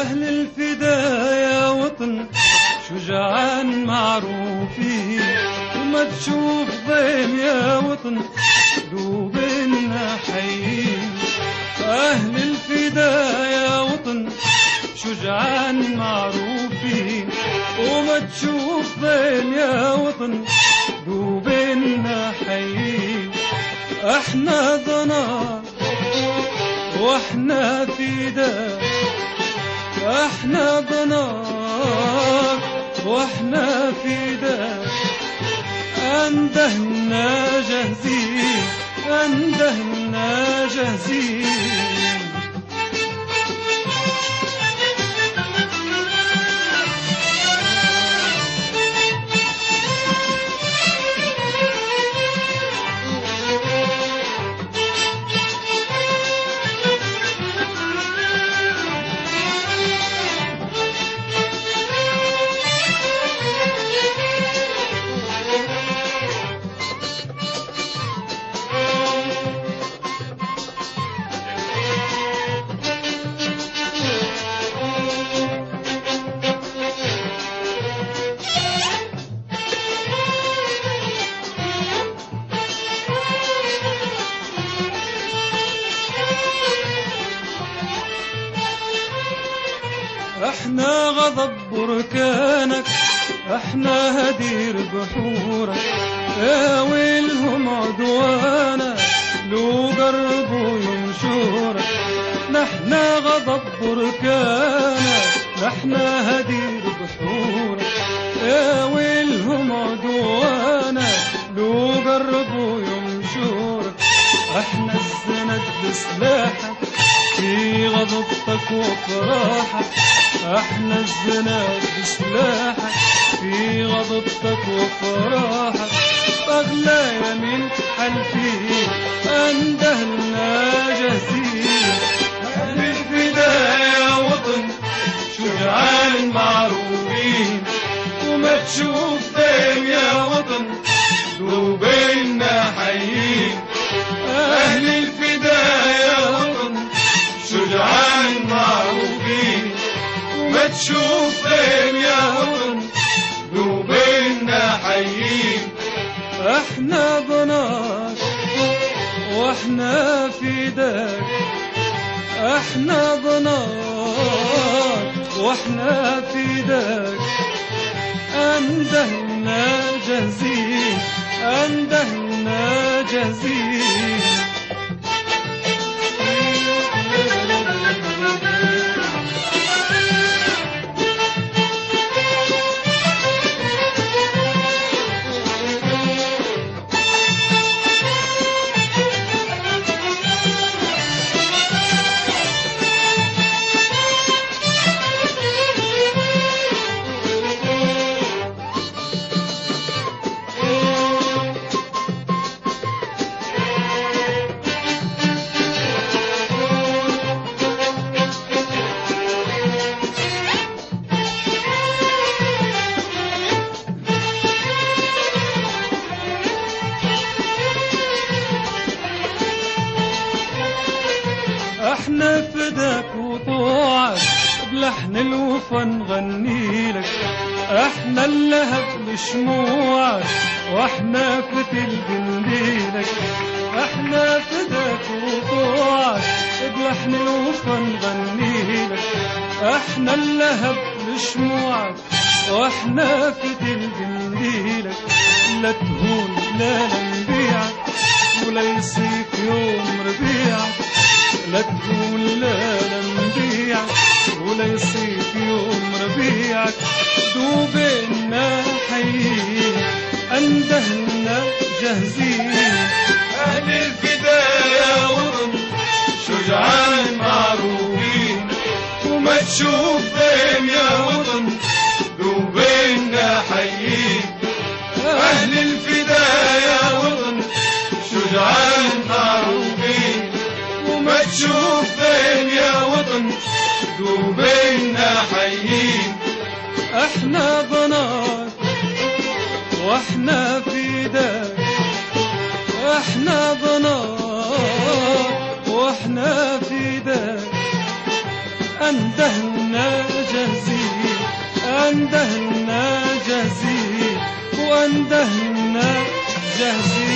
أهل الفدا يا وطن شجعان معروفين، وما تشوف ضيم يا وطن قلوبنا حيين. أهل الفدا يا وطن شجعان معروفين، وما تشوف ضيم يا وطن قلوبنا حيين. احنا ضنا واحنا فدا، احنا ضنا واحنا فدا، اندهنا جاهزين، اندهنا جاهزين. احنا غضب بركانك، احنا هدير بحورك، يا ويلهم عدوانا لو قربوا ينشورك. نحنا غضب بركانك، نحنا هدير بحورك، يا ويلهم عدوانا لو قربوا ينشورك. احنا الزند بسلاحك في غضبتك وفراحك، احنا الزناد بسلاحك في غضبتك وفراحك. اغلى يمين حلفين اندهنا جاهزين. اهل الفدا يا وطن شجعان معروفين، وما تشوف ضيم يا وطن قلوبنا حيين. اهل الفدا يا وطن شجعان معروفين، وما تشوف ضيم يا وطن قلوبنا حيين. احنا ضناك واحنا فداك، احنا ضناك واحنا فداك، اندهنا جاهزين، اندهنا جاهزين. احنا فداك وطوعك بلحن الوفا نغنيلك، احنا اللهب لشموعك واحنا فتل جنديلك. احنا فداك وطوعك بلحن الوفا نغنيلك، احنا اللهب لشموعك واحنا فتل جنديلك. لا تهون لا نبيعك ولا يصيف يوم ربيعك، لا تقول لا نبيعك ولا يصيف يوم ربيعك. دوبنا حيين اندهنا جاهزين. اهل الفدا يا وطن شجعان معروفين، وما تشوف ضيم يا وطن دوبنا حيين. اهل الفدا يا وطن شجعان معروفين، وما تشوف ضيم يا وطن قلوبنا حيين. احنا ضناك واحنا فداك، احنا ضناك واحنا فداك، اندهنا واندهلنا جاهزين واندهلنا جاهزين